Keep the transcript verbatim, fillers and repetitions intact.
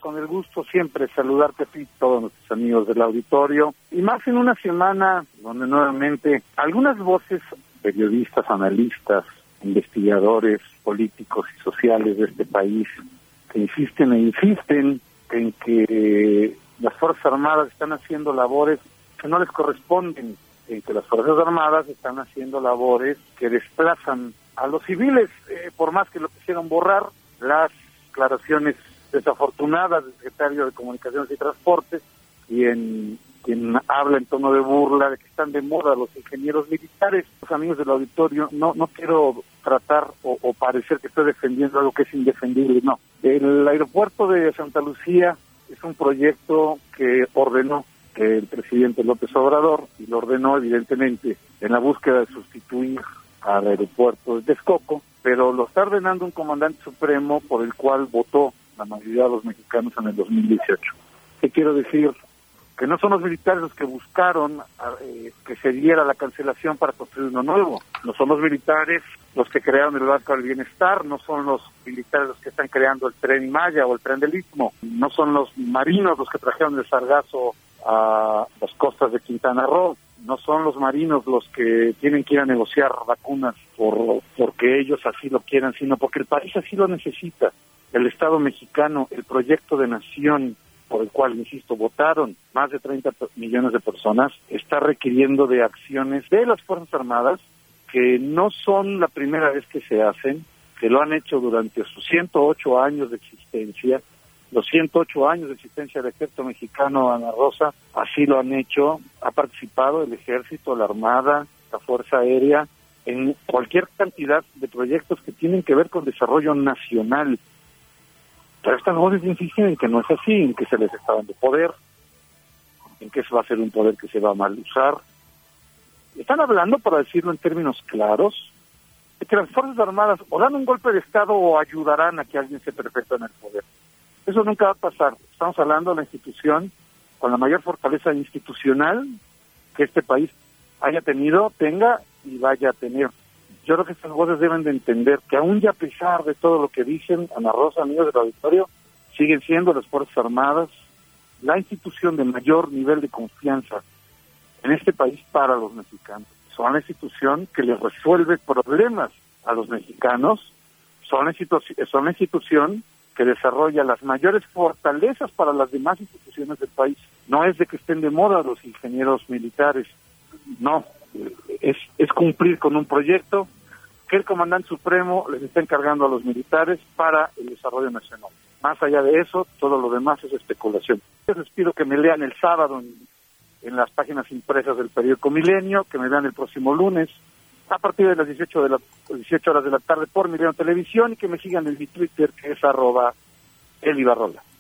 con el gusto siempre saludarte a ti, todos nuestros amigos del auditorio, y más en una semana donde nuevamente algunas voces, periodistas, analistas, investigadores, políticos y sociales de este país, que insisten e insisten en que las Fuerzas Armadas están haciendo labores que no les corresponden, en que las Fuerzas Armadas están haciendo labores que desplazan a los civiles, eh, por más que lo quisieran borrar. Las declaraciones desafortunadas del secretario de Comunicaciones y Transportes, quien, quien habla en tono de burla de que están de moda los ingenieros militares. Los amigos del auditorio, no no quiero tratar o, o parecer que estoy defendiendo algo que es indefendible, no. El aeropuerto de Santa Lucía es un proyecto que ordenó el presidente López Obrador, y lo ordenó evidentemente en la búsqueda de sustituir al aeropuerto de Texcoco, pero lo está ordenando un comandante supremo por el cual votó la mayoría de los mexicanos en el dos mil dieciocho. ¿Qué quiero decir? Que no son los militares los que buscaron eh, que se diera la cancelación para construir uno nuevo. No son los militares los que crearon el Barco del Bienestar, no son los militares los que están creando el Tren Maya o el Tren del Istmo, no son los marinos los que trajeron el sargazo a las costas de Quintana Roo, no son los marinos los que tienen que ir a negociar vacunas por porque ellos así lo quieran, sino porque el país así lo necesita. El Estado mexicano, el proyecto de nación por el cual, insisto, votaron más de treinta millones de personas, está requiriendo de acciones de las Fuerzas Armadas que no son la primera vez que se hacen, que lo han hecho durante sus ciento ocho años de existencia. Los ciento ocho años de existencia del ejército mexicano, Ana Rosa, así lo han hecho. Ha participado el ejército, la armada, la fuerza aérea, en cualquier cantidad de proyectos que tienen que ver con desarrollo nacional. Pero estas voces insisten en que no es así, en que se les está dando poder, en que eso va a ser un poder que se va a mal usar. Están hablando, para decirlo en términos claros, de que las Fuerzas Armadas o dan un golpe de Estado o ayudarán a que alguien se perpetúe en el poder. Eso nunca va a pasar. Estamos hablando de la institución con la mayor fortaleza institucional que este país haya tenido, tenga y vaya a tener. Yo creo que estas voces deben de entender que aún ya a pesar de todo lo que dicen, Ana Rosa, amigos del auditorio, siguen siendo las Fuerzas Armadas la institución de mayor nivel de confianza en este país para los mexicanos. Son la institución que les resuelve problemas a los mexicanos, son la, institu- son la institución que desarrolla las mayores fortalezas para las demás instituciones del país. No es de que estén de moda los ingenieros militares, no, es, es cumplir con un proyecto que el comandante supremo les está encargando a los militares para el desarrollo nacional. Más allá de eso, todo lo demás es especulación. Les pido que me lean el sábado en, en las páginas impresas del periódico Milenio, que me vean el próximo lunes a partir de las dieciocho de la dieciocho horas de la tarde por Milenio Televisión, y que me sigan en mi Twitter, que es arroba Eli Barrola.